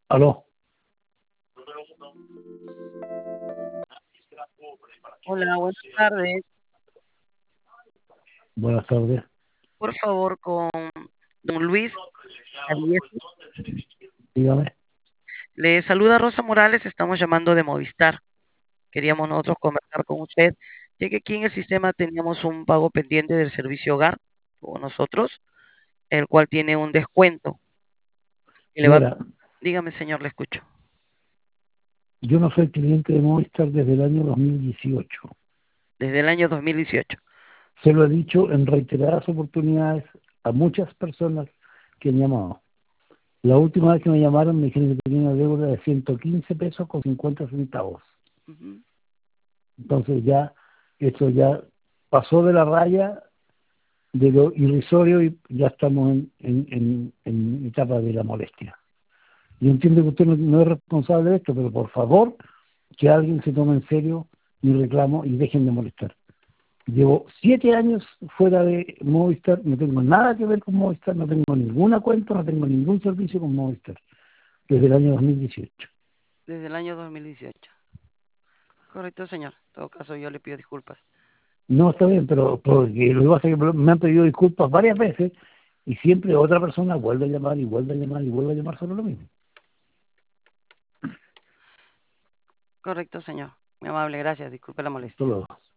Aló, Hola, buenas tardes. buenas tardes. Por favor, con don Luis Aliesi. Dígame. Le saluda Rosa Morales, estamos llamando de Movistar. Queríamos nosotros conversar con usted, ya que aquí en el sistema teníamos un pago pendiente del servicio hogar con nosotros, el cual tiene un descuento. Y le va... Mira, Dígame, señor, le escucho. yo no soy cliente de Movistar desde el año 2018. Desde el año 2018. Se lo he dicho en reiteradas oportunidades a muchas personas que han llamado. La última vez que me llamaron me dijeron que tenía una deuda de 115 pesos con 50 centavos. Ujú. Entonces ya, eso ya pasó de la raya de lo irrisorio y ya estamos en etapa de la molestia. Yo entiendo que usted no es responsable de esto, pero por favor, que alguien se tome en serio mi reclamo y dejen de molestar. Llevo 7 años fuera de Movistar, no tengo nada que ver con Movistar, no tengo ninguna cuenta, no tengo ningún servicio con Movistar, desde el año 2018. Desde el año 2018. Correcto, señor. En todo caso, yo le pido disculpas. No está bien, pero porque lo que pasa es que me han pedido disculpas varias veces y siempre otra persona vuelve a llamar y vuelve a llamar y vuelve a llamar sobre lo mismo. Correcto, señor. Muy amable, gracias. Disculpe la Hasta molestia. luego.